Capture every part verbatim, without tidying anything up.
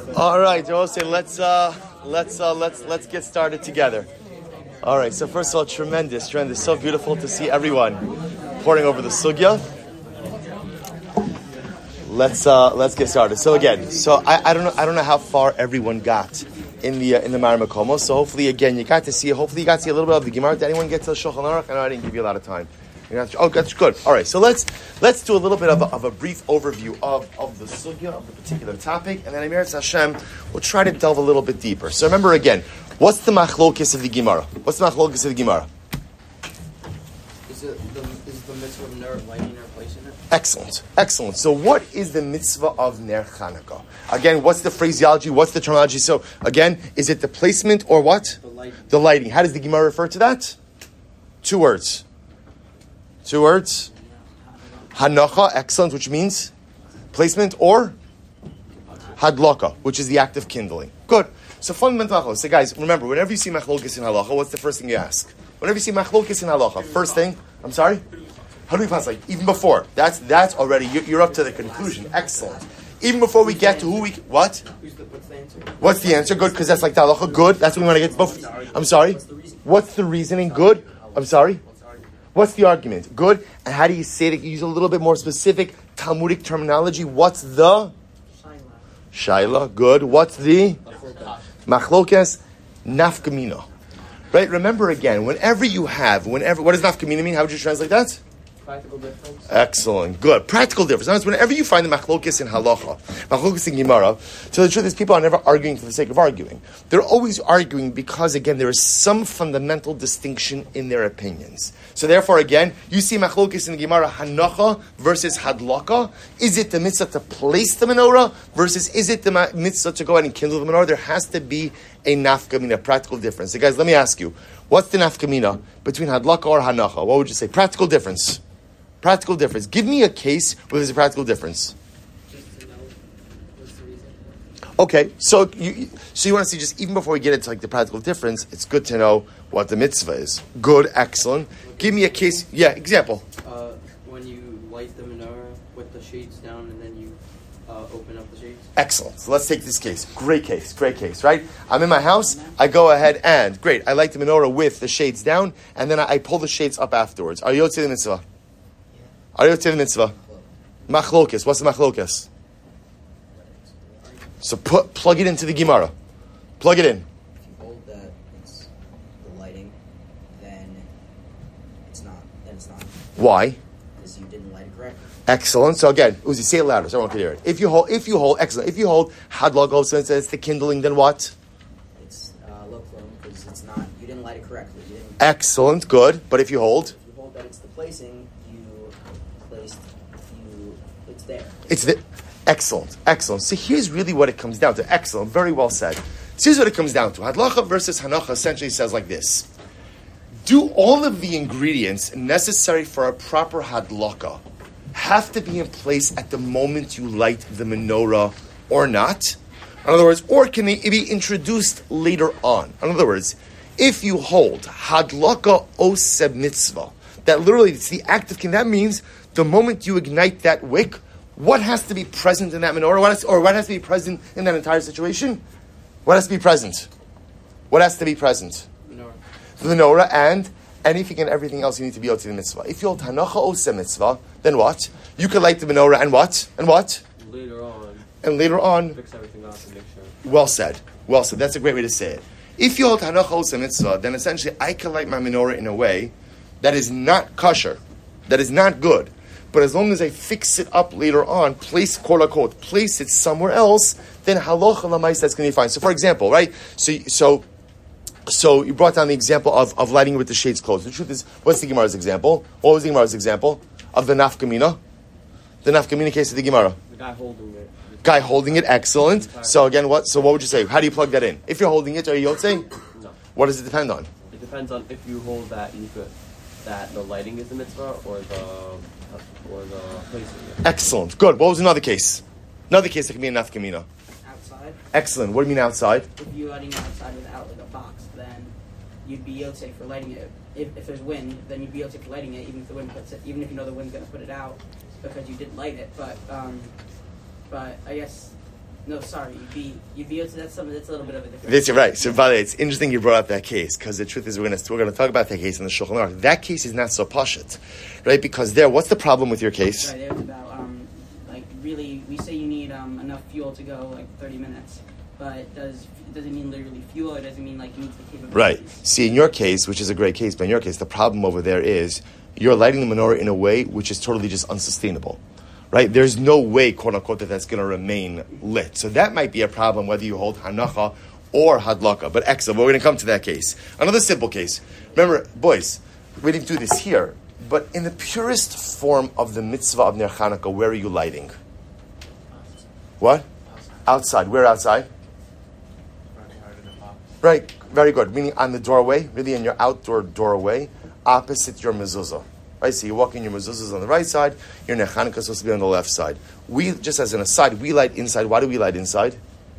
All right, Jose, let's uh, let's uh, let's let's get started together. All right. So first of all, tremendous, tremendous, so beautiful to see everyone pouring over the sugya. Let's uh, let's get started. So again, so I, I don't know I don't know how far everyone got in the uh, in the Mar Makomos. So hopefully again you got to see hopefully you got to see a little bit of the Gemara. Did anyone get to the Shulchan Aruch? I know I didn't give you a lot of time. To, oh, that's good. All right, so let's let's do a little bit of a, of a brief overview of, of the sugya of the particular topic, and then Amir Hashem will try to delve a little bit deeper. So remember again, what's the machlokes of the Gemara? What's the machlokes of the Gemara? Is it the is the mitzvah of ner lighting or placing it? Excellent, excellent. So what is the mitzvah of Ner Chanukah? Again, what's the phraseology? What's the terminology? So again, is it the placement or what? The lighting. The lighting. How does the Gemara refer to that? Two words. Two words. Hanacha, excellent, which means placement, or hadlaka, which is the act of kindling. Good. So fundamental halacha. So guys, remember, whenever you see machlokes in halacha, what's the first thing you ask? Whenever you see machlokes in halacha, first thing, I'm sorry? How do we pass? Like even before. That's that's already, you're, you're up to the conclusion. Excellent. Even before we get to who we, what? What's the answer? What's the answer? Good, because that's like the halacha. Good. That's what we want to get to. I'm sorry? What's the reasoning? Good. I'm sorry? What's the argument? Good. And how do you say it? You use a little bit more specific Talmudic terminology. What's the? Shaila. Good. What's the? Machlokes. Nafkamina. Right? Remember again, whenever you have, whenever, what does nafkamina mean? How would you translate that? Practical difference. Excellent. Good. Practical difference. Now, whenever you find the machlokes in halacha, machlokes in Gemara, so the truth is people are never arguing for the sake of arguing. They're always arguing because, again, there is some fundamental distinction in their opinions. So therefore, again, you see machlokes in the Gemara, hanacha versus hadlaka. Is it the mitzvah to place the menorah versus is it the mitzvah to go ahead and kindle the menorah? There has to be a nafkamina, a practical difference. So guys, let me ask you, what's the nafkamina between hadlaka or hanacha? What would you say? Practical difference. Practical difference. Give me a case where there's a practical difference. Just to know what's the reason. Okay, so you so you want to see just even before we get into like the practical difference, it's good to know what the mitzvah is. Good, excellent. Give me a case. Yeah, example. Uh, when you light the menorah with the shades down and then you uh, open up the shades. Excellent. So let's take this case. Great case. Great case. Right? I'm in my house. I go ahead and great. I light the menorah with the shades down, and then I, I pull the shades up afterwards. Are you yotzei the mitzvah? Are you yotzei the mitzvah? Machlokes. What's the machlokes? So put plug it into the Gemara. Plug it in. If you hold that it's the lighting, then it's not. Then it's not. Why? Because you didn't light it correctly. Excellent. So again, Uzi, say it louder so everyone can hear it. If you hold, if you hold, excellent. If you hold hadlaka, so it's the kindling, then what? It's uh, low flow because it's not. You didn't light it correctly. You didn't. Excellent. Good. But if you hold, If you hold that it's the placing, you placed. You. It's there. it's the excellent, excellent. So here's really what it comes down to. Excellent. Very well said. So here's what it comes down to. Hadlacha versus hanacha essentially says like this: do all of the ingredients necessary for a proper hadlacha have to be in place at the moment you light the menorah or not? In other words, or can they be introduced later on? In other words, if you hold hadlaka oseh mitzvah, that literally it's the act of, that means the moment you ignite that wick, what has to be present in that menorah? What has, or what has to be present in that entire situation? What has to be present? What has to be present? Menorah. The menorah and anything and everything else you need to be able to the mitzvah. If you hold hanacha oseh mitzvah, then what? You could light the menorah and what? And what? Later on, And later on, fix everything up and make sure. well said. Well said. That's a great way to say it. If you hold hanacha oseh mitzvah, then essentially I can light my menorah in a way that is not kosher, that is not good. But as long as I fix it up later on, place, quote unquote, place it somewhere else, then halacha l'maisa that's going to be fine. So for example, right? So, so, so you brought down the example of, of lighting with the shades closed. The truth is, what's the Gemara's example? What was the Gemara's example? Of the nafkamina? The nafkamina case of the Gemara. The guy holding it. Guy holding it, excellent. So again, what? So what would you say? How do you plug that in? If you're holding it, are you yotzei? No. What does it depend on? It depends on if you hold that you could that the lighting is the mitzvah or the or the placing it. Excellent. Good. What was another case? Another case that can be a nafkamina. Outside. Excellent. What do you mean outside? If you're lighting it outside without like a box, then you'd be yotzei for lighting it. If, if there's wind, then you'd be yotzei for lighting it, even if the wind puts it, even if you know the wind's gonna put it out, because you did light it. But um, but I guess No, sorry, you'd be you'd be able to. That's something. That's a little bit of a different. This, right. So, by the way, it's interesting you brought up that case because the truth is we're going to we're going to talk about that case in the Shulchan Aruch. That case is not so pashut, right? Because there, what's the problem with your case? Right, there it's about um, like really, we say you need um enough fuel to go like thirty minutes, but does does it mean literally fuel? Or does it mean like you need the capabilities? Right. See, in your case, which is a great case, but in your case, the problem over there is you're lighting the menorah in a way which is totally just unsustainable. Right? There's no way, quote unquote, that that's going to remain lit. So that might be a problem whether you hold hanacha or hadlaka. But excellent. We're going to come to that case. Another simple case. Remember, boys, we didn't do this here, but in the purest form of the mitzvah of Ner Chanukah, where are you lighting? What? Outside. Where outside? Right. Very good. Meaning on the doorway, really in your outdoor doorway, opposite your mezuzah. Right, so you walk in, your mezuzah is on the right side, your Ner Chanukah is supposed to be on the left side. We, just as an aside, we light inside. Why do we light inside?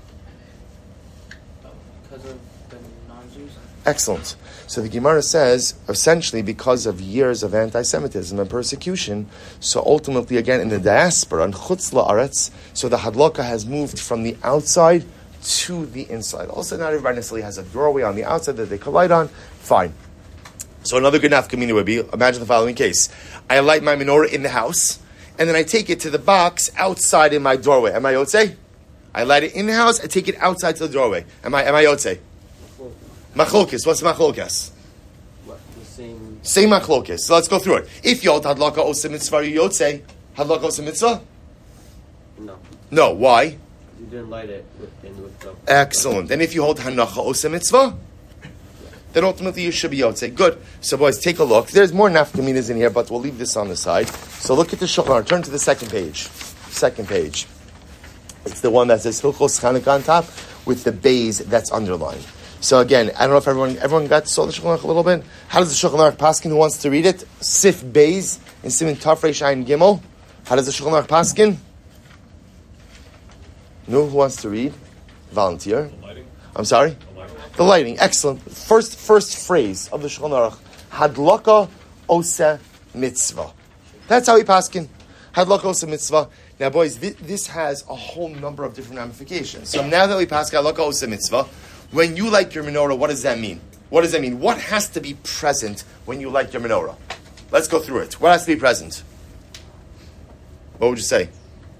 Because of the non-Jews? Excellent. So the Gemara says, essentially, because of years of anti-Semitism and persecution, so ultimately, again, in the diaspora, in Chutz La'aretz, so the Hadlaka has moved from the outside to the inside. Also, not everybody necessarily has a doorway on the outside that they could light on. Fine. So another good nafkamina would be, imagine the following case. I light my menorah in the house, and then I take it to the box outside in my doorway. Am I yotzei? I light it in the house, I take it outside to the doorway. Am I am I yotzei? Machlokes. What's machlokes? What? The same... Same machlokes. So let's go through it. If you hold hadlaka osa mitzvah, you yotzei. Hadlaka osa mitzvah? No. No. Why? You didn't light it with, in with the... Excellent. And if you hold hanacha osa mitzvah? Then ultimately you should be yotzei. Good. So boys, take a look. There's more nafkaminas in here, but we'll leave this on the side. So look at the Shulchan Aruch. Turn to the second page. Second page. It's the one that says Hilchos Chanukah on top with the bays that's underlined. So again, I don't know if everyone everyone got saw the Shulchan Aruch a little bit. How does the Shulchan Aruch paskin? Who wants to read it? Sif bays in Siman Tafrei Shayin Gimel. How does the Shulchan Aruch paskin? No, who wants to read? Volunteer. I'm sorry. The lighting, excellent. First, first phrase of the Shulchan Aruch: Hadlaka osa mitzvah. That's how we paskin. Hadlaka osa mitzvah. Now, boys, this, this has a whole number of different ramifications. So now that we paskin hadlaka osa mitzvah, when you light your menorah, what does that mean? What does that mean? What has to be present when you light your menorah? Let's go through it. What has to be present? What would you say?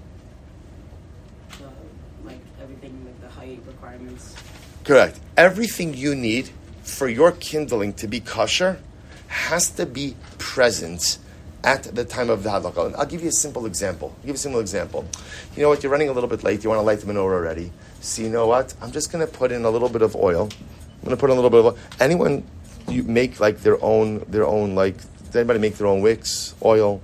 Uh, like everything, like the height requirements. Correct. Everything you need for your kindling to be kosher has to be present at the time of the hadlaka. I'll give you a simple example. I'll give you a simple example. You know what? You're running a little bit late. You want to light the menorah already. So you know what? I'm just going to put in a little bit of oil. I'm going to put in a little bit of oil. Anyone you make like their own, their own like, does anybody make their own wicks, oil?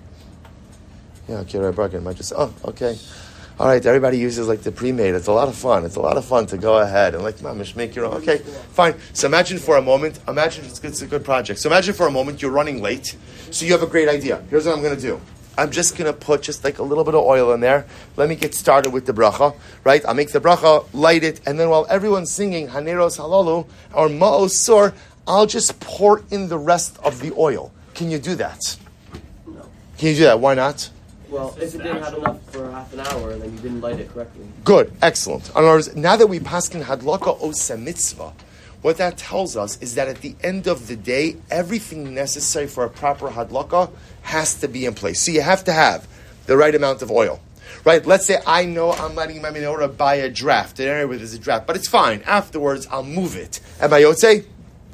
Yeah, okay, right, Bracken. Might just, oh, okay. All right, everybody uses like the pre-made. It's a lot of fun. It's a lot of fun to go ahead and like, mamish, make your own. Okay, fine. So imagine for a moment, imagine it's, it's a good project. So imagine for a moment you're running late. So you have a great idea. Here's what I'm going to do. I'm just going to put just like a little bit of oil in there. Let me get started with the bracha, right? I'll make the bracha, light it, and then while everyone's singing Haneros Halalu or Ma'os Sur, I'll just pour in the rest of the oil. Can you do that? No. Can you do that? Why not? Well, if it didn't have enough for half an hour, then you didn't light it correctly. Good, excellent. In other words, now that we paskin hadlaka osa mitzvah, what that tells us is that at the end of the day, everything necessary for a proper hadlaka has to be in place. So you have to have the right amount of oil, right? Let's say I know I'm lighting my menorah by a draft, an area where there's a draft, but it's fine. Afterwards, I'll move it. Am I yotzei?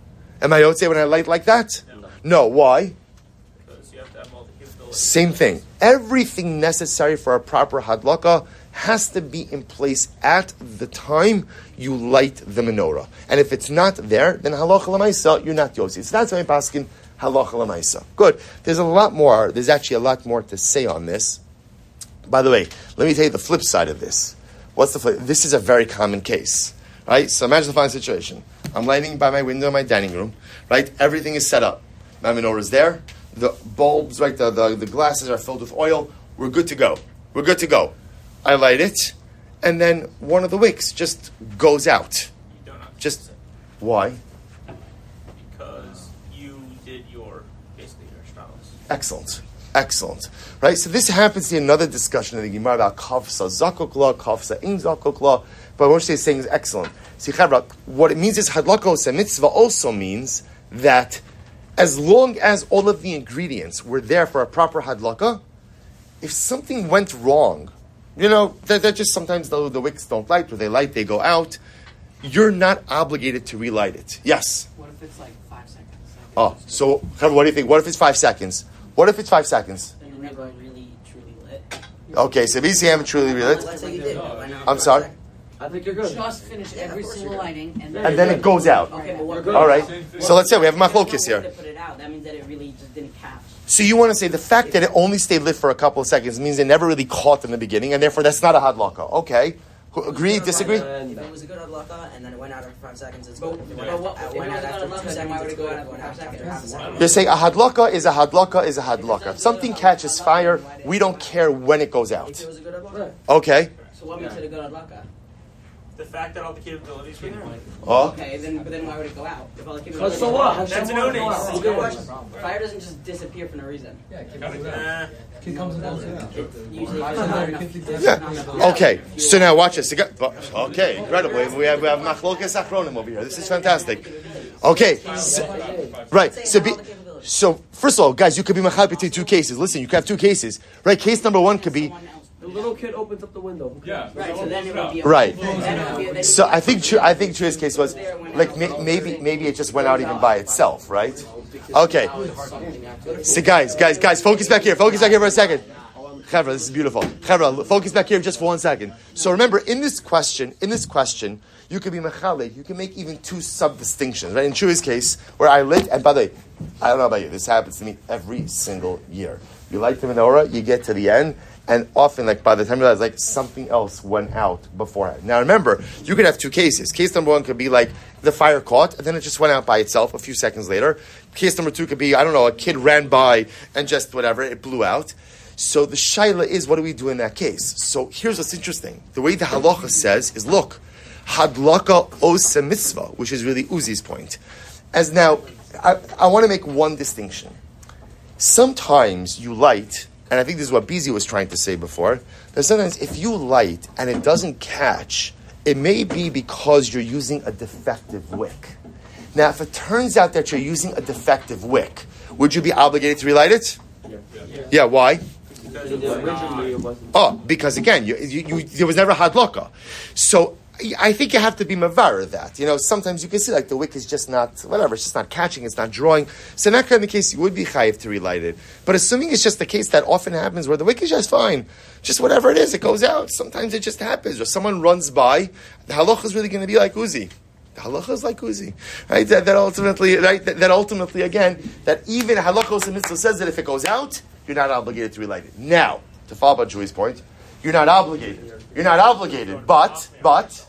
Am I yotzei when I light like that? No. No. Why? Because you have to have multiple. Same thing. Everything necessary for a proper hadlaka has to be in place at the time you light the menorah. And if it's not there, then halacha l'maisa, you're not yotzei. So that's why I'm asking halacha l'maisa. Good. There's a lot more. There's actually a lot more to say on this. By the way, let me tell you the flip side of this. What's the flip? This is a very common case, right? So imagine the following situation. I'm lighting by my window in my dining room, right? Everything is set up. My menorah is there. The bulbs, right, the, the, the glasses are filled with oil. We're good to go. We're good to go. I light it, and then one of the wicks just goes out. You don't have to Just, use it why? because you did your basically your straws. Excellent. Excellent. Right? So this happens in another discussion in the Gemara about kafsa zakokla, kafsa in zakokla. But what Moshe is saying is excellent. See, Chavra, what it means is hadlakos mitzvah also means that as long as all of the ingredients were there for a proper hadlaka, if something went wrong, you know, they're, they're just sometimes the, the wicks don't light, or they light, they go out, you're not obligated to relight it. Yes? What if it's like five seconds? Oh, so, Chavra, what do you think? What if it's five seconds? What if it's five seconds? Then you're never really truly lit. Okay, so B C M truly relit. Let's say you did. Why not? I'm sorry? I think you're good. Just finish Yeah, every of course single you're good. lighting, and then, And then it goes out. Okay, but what? All right. So let's say we have machlokes here. To put it out, that means that it really just didn't catch. So you want to say the fact that it only stayed lit for a couple of seconds means it never really caught in the beginning, and therefore that's not a hadlaka. Okay. Who- Agree? Disagree? If it was a good hadlaka and then it went out after five seconds, it's But, good. If it but went, what, out, if it went was out a after good two hadlaka, then why seconds, would it's it go good. out If it went after out five after half a seconds? second. They're saying a hadlaka is a hadlaka is a hadlaka. If something catches fire, we don't care when it goes If out. it was a good hadlaka. Okay. So what makes it a good hadlaka? The fact that all the capabilities were there. Oh. Okay, then but then why would it go out? If all the Because so what? That's an unis. Fire doesn't just disappear for no reason. Uh, Kid comes and goes. It usually there's not enough. there's Yeah. not enough Okay. fuel. So now watch this. Okay. Incredible. We have we have machlokes achronim over here. This is fantastic. Okay. So, right. So be, so first of all, guys, you could be machal between two cases. Listen, you could have two cases. Right. Case number one could be. Someone else. The little kid opens up the window. yeah. Right, so then it would be a, Right. Then it would be a, then So I think Chu- I think Chuy's case was like may, maybe maybe it just went out even by itself, right? Okay. So guys, guys, guys, focus back here. Focus back here for a second. Chevra, this is beautiful. Chevra, focus back here just for one second. So remember, in this question, in this question, you could be mechalik. You can make even two sub distinctions, right? In Chuy's case, where I lit, and by the way, I don't know about you, this happens to me every single year. You light the menorah, you get to the end. And often, like by the time you realize, like something else went out beforehand. Now, remember, you could have two cases. Case number one could be like the fire caught, and then it just went out by itself a few seconds later. Case number two could be, I don't know, a kid ran by and just whatever, it blew out. So the shaila is, what do we do in that case? So here's what's interesting. The way the halacha says is, look, hadlaka osa mitzvah, which is really Uzi's point. As now, I, I want to make one distinction. Sometimes you light. And I think this is what Bizi was trying to say before, that sometimes if you light and it doesn't catch, it may be because you're using a defective wick. Now, if it turns out that you're using a defective wick, would you be obligated to relight it? Yeah. Yeah. Yeah, why? Because Originally it wasn't. Oh, because again, you, you, you, there was never hadlaka. So I think you have to be mavar that. You know, sometimes you can see like the wick is just not, whatever, it's just not catching, it's not drawing. So in that kind of case, you would be chayiv to relight it. But assuming it's just the case that often happens where the wick is just fine, just whatever it is, it goes out. Sometimes it just happens. Or someone runs by, the halacha is really going to be like Uzi. The halacha is like Uzi. Right? That, that ultimately, right? That, that ultimately, again, that even halacha and mitzvah says that if it goes out, you're not obligated to relight it. Now, to follow about Joey's point, you're not obligated. You're not obligated, but, but,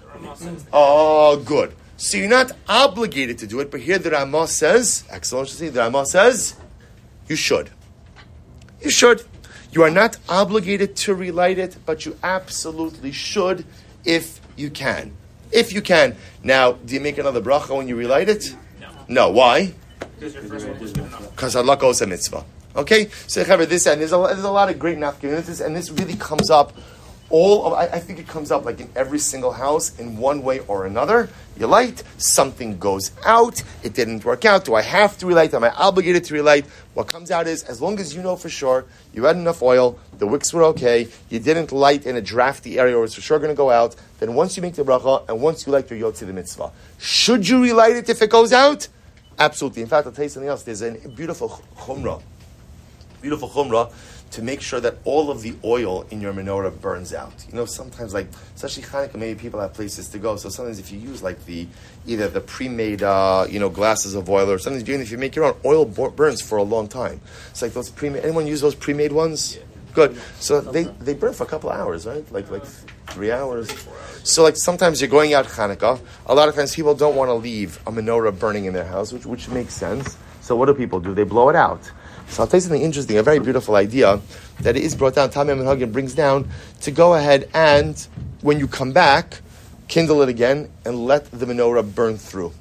oh, good. So you're not obligated to do it, but here the Ramah says, excellent, the Ramah says, you should. You should. You are not obligated to relight it, but you absolutely should if you can. If you can. Now, do you make another bracha when you relight it? No. No. Why? Because your first one was good enough. Because Allah goes a mitzvah. Okay? So, however, this, and there's a, there's a lot of great nafkamis, and this really comes up all of, I, I think it comes up like in every single house in one way or another. You light, something goes out, it didn't work out. Do I have to relight? Am I obligated to relight? What comes out is, as long as you know for sure, you had enough oil, the wicks were okay, you didn't light in a drafty area where it's for sure going to go out, then once you make the bracha, and once you light your yotzi the mitzvah, should you relight it if it goes out? Absolutely. In fact, I'll tell you something else. There's a beautiful chumrah, beautiful chumrah, to make sure that all of the oil in your menorah burns out. You know, sometimes, like, especially Hanukkah, maybe people have places to go. So sometimes if you use, like, the either the pre-made, uh, you know, glasses of oil, or sometimes even if you make your own, oil b- burns for a long time. It's like those pre-made, anyone use those pre-made ones? Good. So they, they burn for a couple of hours, right? Like, like three hours. So, like, sometimes you're going out Hanukkah. A lot of times people don't want to leave a menorah burning in their house, which, which makes sense. So what do people do? They blow it out. So I'll tell you something interesting, a very beautiful idea that is brought down, Tamim and Hagen brings down, to go ahead and, when you come back, kindle it again and let the menorah burn through.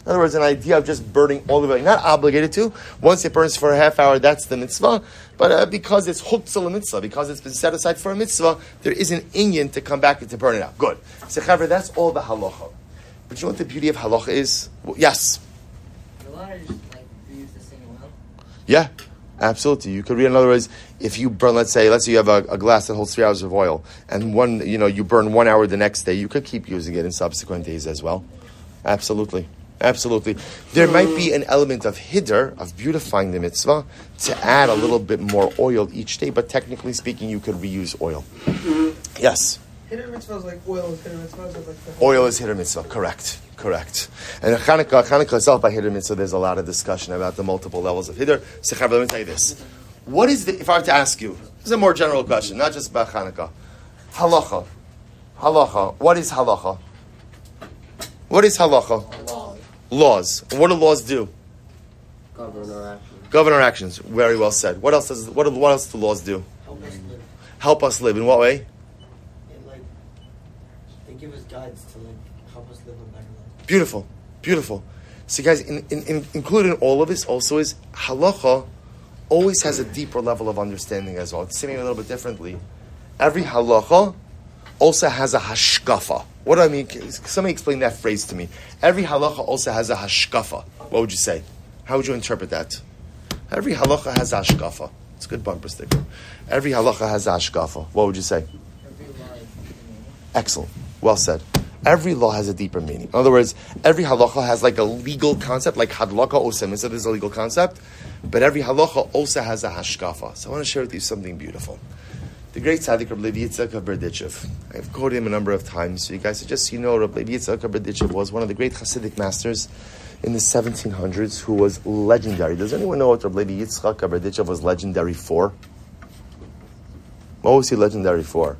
In other words, an idea of just burning all the way, not obligated to. Once it burns for a half hour, that's the mitzvah. But uh, because it's hooked to the mitzvah, because it's been set aside for a mitzvah, there is an inyan to come back and to burn it out. Good. So, Chaver, that's all the halacha. But you know what the beauty of halacha is? Well, yes. A lot of just like reuse the same oil. Yeah, absolutely. You could read, in other words, if you burn, let's say, let's say you have a, a glass that holds three hours of oil, and one, you know, you burn one hour the next day, you could keep using it in subsequent days as well. Absolutely. Absolutely. There might be an element of hiddur, of beautifying the mitzvah, to add a little bit more oil each day, but technically speaking, you could reuse oil. Yes? Hiddur mitzvah is like oil is hiddur mitzvah. Is like the whole Oil is hiddur mitzvah, correct. Correct. And in Hanukkah, Hanukkah itself by hiddur mitzvah, there's a lot of discussion about the multiple levels of hiddur. So, Chaver, let me tell you this. What is the, if I were to ask you, this is a more general question, not just about Hanukkah. Halacha. Halacha. What is halacha? What is halacha? Laws. And what do laws do? Govern our actions. Govern our actions. Very well said. What else does? What, do- what else do laws do? Help us live. Help us live. In what way? And like, they give us guides to like help us live a better life. Beautiful. Beautiful. So, guys, in, in, in, included in all of this also is halacha always has a deeper level of understanding as well. It's saying it a little bit differently. Every halacha also has a hashkafa. What do I mean? Somebody explain that phrase to me. Every halacha also has a hashkafa. What would you say? How would you interpret that? Every halacha has a hashkafa. It's a good bumper sticker. Every halacha has a hashkafa. What would you say? Every law is meaning. Excellent. Well said. Every law has a deeper meaning. In other words, every halacha has like a legal concept, like hadlaka osem. So there's a legal concept, but every halacha also has a hashkafa. So I want to share with you something beautiful. The great tzaddik Reb Levi Yitzchak of Berdichev. I've quoted him a number of times. So you guys, just so you know, Reb Levi Yitzchak of Berdichev was one of the great Hasidic masters in the seventeen hundreds who was legendary. Does anyone know what Reb Levi Yitzchak of Berdichev was legendary for? What was he legendary for?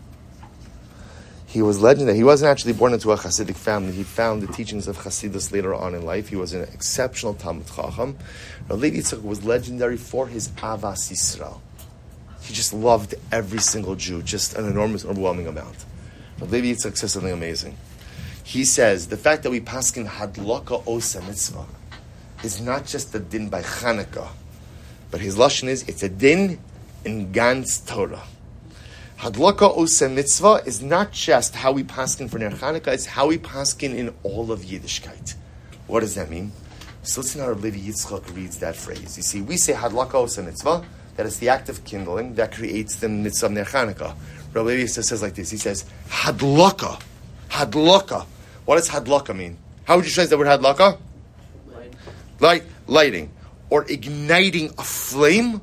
He was legendary. He wasn't actually born into a Hasidic family. He found the teachings of Hasidus later on in life. He was an exceptional Talmud Chacham. Reb Levi Yitzchak was legendary for his Avas Yisrael. He just loved every single Jew, just an enormous, overwhelming amount. But Levi Yitzchak says something amazing. He says, the fact that we paskin hadlaka osa mitzvah is not just a din by Chanukah, but his lashon is, it's a din in Gans Torah. Hadlaka osa mitzvah is not just how we paskin for Ner Chanukah, it's how we paskin in all of Yiddishkeit. What does that mean? So listen how Levi Yitzchak reads that phrase. You see, we say hadlaka osa mitzvah, that is the act of kindling that creates the mitzvah of Ner Chanukah. Rabbi Levi says like this. He says, hadlaka. Hadlaka. What does hadlaka mean? How would you translate the word hadlaka? Light. Light, lighting. Or igniting a flame.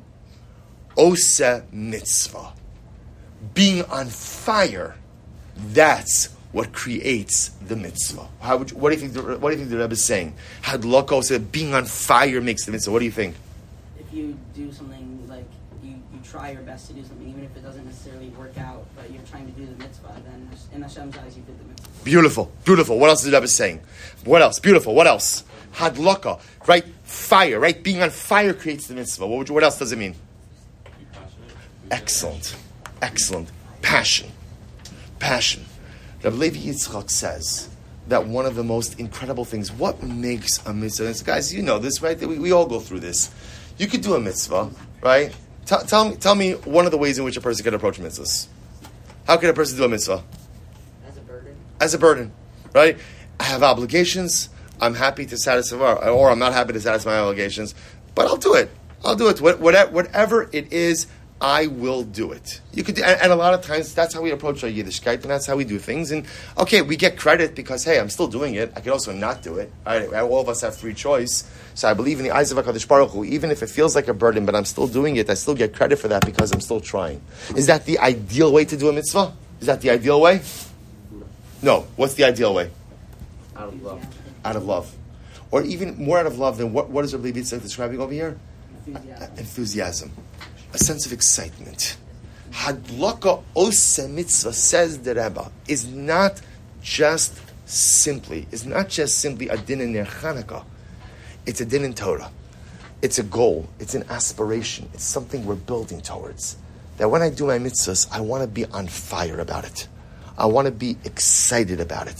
Osa mitzvah. Being on fire. That's what creates the mitzvah. How would you, what do you think the, what do you think the Rebbe is saying? Hadlaka osa, being on fire makes the mitzvah. What do you think? If you do something like you, you try your best to do something, even if it doesn't necessarily work out, but you're trying to do the mitzvah, then in Hashem's eyes you did the mitzvah. Beautiful, beautiful. What else is the Rebbe saying? What else? Beautiful. What else? Hadlaka, right? Fire, right? Being on fire creates the mitzvah. What, would you, what else does it mean? Excellent, excellent. Passion, passion. Rabbi Levi Yitzchak says that one of the most incredible things, what makes a mitzvah, and guys, you know this, right? We, we all go through this. You could do a mitzvah, right? T- tell me, tell me one of the ways in which a person can approach mitzvahs. How can a person do a mitzvah? As a burden. As a burden, right? I have obligations. I'm happy to satisfy, or I'm not happy to satisfy my obligations, but I'll do it. I'll do it. What, whatever, whatever it is, I will do it. You could, do, and, and a lot of times that's how we approach our Yiddishkeit, and that's how we do things. And okay, we get credit because hey, I'm still doing it. I could also not do it. Right? All of us have free choice. So I believe in the eyes of HaKadosh Baruch Hu, even if it feels like a burden, but I'm still doing it. I still get credit for that because I'm still trying. Is that the ideal way to do a mitzvah? Is that the ideal way? No. What's the ideal way? Out of love. Out of love, or even more out of love than what? What is Rabbi Yitzchak describing over here? Enthusiasm. Enthusiasm. A sense of excitement. Hadlaka Osa Mitzvah, says the Rebbe, is not just simply, is not just simply a din in Ner Chanukah. It's a din in Torah. It's a goal. It's an aspiration. It's something we're building towards. That when I do my mitzvahs, I want to be on fire about it. I want to be excited about it.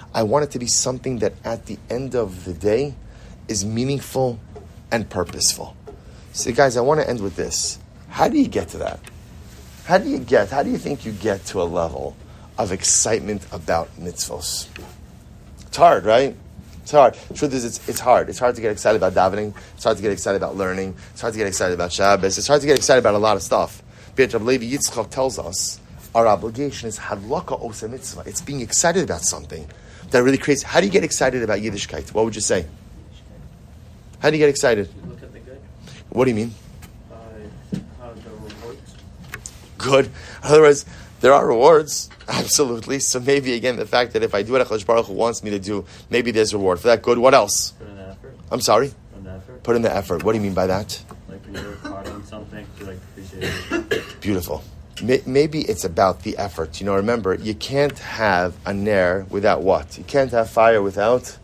I want it to be something that at the end of the day is meaningful and purposeful. So guys, I want to end with this. How do you get to that? How do you get, how do you think you get to a level of excitement about mitzvos? It's hard, right? It's hard. The truth is, it's, it's hard. It's hard to get excited about davening. It's hard to get excited about learning. It's hard to get excited about Shabbos. It's hard to get excited about a lot of stuff. But Rabbi Levi Yitzchak tells us our obligation is hadlaka osa mitzvah. It's being excited about something that really creates. How do you get excited about Yiddishkeit? What would you say? How do you get excited? You look at the good. What do you mean? Uh, how the rewards. Good. In other words, there are rewards, absolutely. So maybe again the fact that if I do what HaKadosh Baruch Hu wants me to do, maybe there's reward for that. Good. What else? Put in the effort. I'm sorry. Put in the effort. Put in the effort. What do you mean by that? Like when you work hard on something, you like appreciate it. Beautiful. Maybe it's about the effort. You know, remember, you can't have a nair without what? You can't have fire without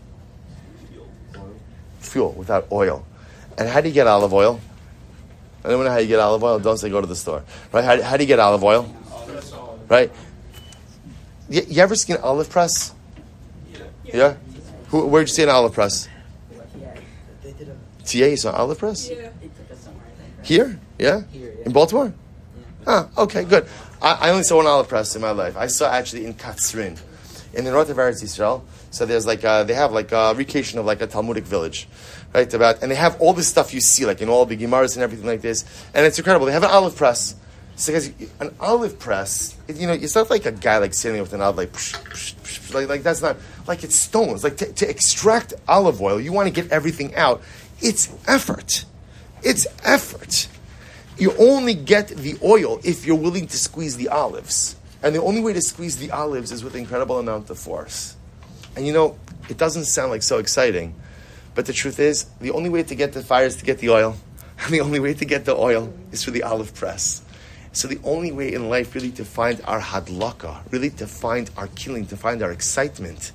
fuel, without oil. And how do you get olive oil? I don't know how you get olive oil. Don't say go to the store. Right? How, how do you get olive oil? Right? You, you ever seen an olive press? Yeah. Yeah? Who, where'd you see an olive press? They did a T A, you saw an olive press? Yeah. They took us somewhere, I think, right? Here? Yeah? here, yeah. In Baltimore? Ah, okay, good. I, I only saw one olive press in my life. I saw actually in Katzrin, in the north of Eretz Yisrael. So there's like a, they have like a recreation of like a Talmudic village, right? About and they have all this stuff you see, like in all the Gemaras and everything like this, and it's incredible. They have an olive press. So guys, an olive press, it, you know, it's not like a guy like sitting with an olive like, psh, psh, psh, like, like that's not like it's stones. Like to, to extract olive oil, you want to get everything out. It's effort. It's effort. You only get the oil if you're willing to squeeze the olives. And the only way to squeeze the olives is with an incredible amount of force. And you know, it doesn't sound like so exciting, but the truth is, the only way to get the fire is to get the oil. And the only way to get the oil is through the olive press. So the only way in life really to find our hadlaka, really to find our killing, to find our excitement,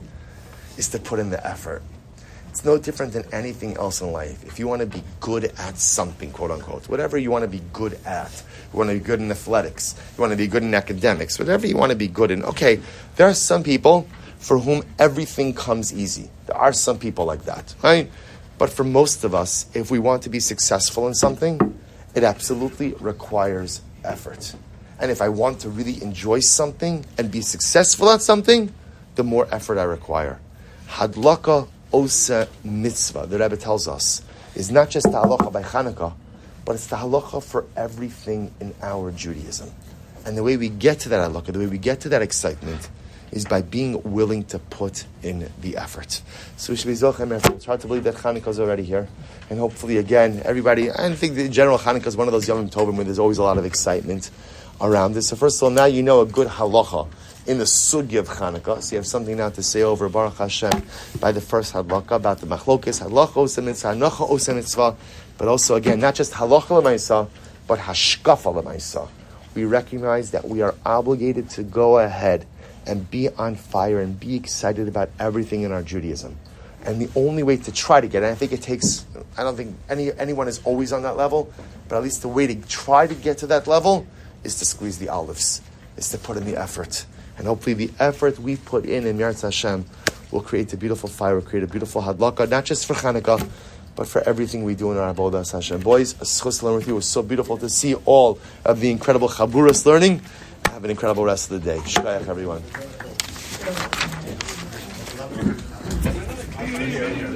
is to put in the effort. It's no different than anything else in life. If you want to be good at something, quote unquote, whatever you want to be good at, you want to be good in athletics, you want to be good in academics, whatever you want to be good in. Okay, there are some people for whom everything comes easy. There are some people like that, right? But for most of us, if we want to be successful in something, it absolutely requires effort. And if I want to really enjoy something and be successful at something, the more effort I require. Hadlaka Osa mitzvah, the Rebbe tells us, is not just the halacha by Chanukah, but it's the halacha for everything in our Judaism. And the way we get to that halacha, the way we get to that excitement, is by being willing to put in the effort. So we should be zochem effort. It's hard to believe that Chanukah is already here. And hopefully, again, everybody, I think the general Chanukah is one of those Yom Tovim where there's always a lot of excitement around this. So first of all, now you know a good halacha in the sugya of Chanukah. So you have something now to say over Baruch Hashem by the first halakha about the machlokes, halacha osa mitzvah, hanocha osa mitzvah, but also again, not just halacha l'maisa, but hashkafa l'maisa. We recognize that we are obligated to go ahead and be on fire and be excited about everything in our Judaism. And the only way to try to get it, and I think it takes, I don't think any anyone is always on that level, but at least the way to try to get to that level is to squeeze the olives, is to put in the effort. And hopefully the effort we put in in Meretz Hashem will create a beautiful fire, will create a beautiful hadlaka, not just for Chanukah, but for everything we do in our Avodas Hashem. Boys, a schus to learn with you. It was so beautiful to see all of the incredible Chaburas learning. Have an incredible rest of the day. Shkayach, everyone.